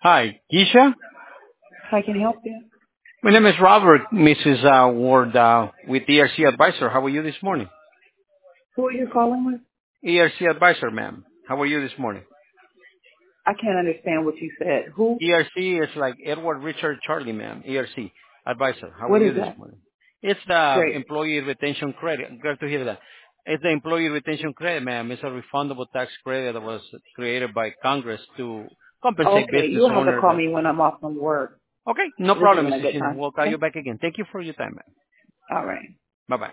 Hi, Keisha. How can I help you? My name is Robert, Mrs. Ward, with ERC Advisor. How are you this morning? Who are you calling with? ERC Advisor, ma'am. How are you this morning? I can't understand what you said. Who? ERC is like Edward Richard Charlie, ma'am. ERC Advisor. How are What is you this that? morning? It's the Great. Employee Retention Credit. Glad to hear that. It's the Employee Retention Credit, ma'am. It's a refundable tax credit that was created by Congress to compensate Okay, business you'll have to owners. call me when I'm off from work. Okay, no This problem, isn't a Mrs. good Sheena. time. We'll call you Okay? back again. Thank you for your time, ma'am. All right. Bye-bye.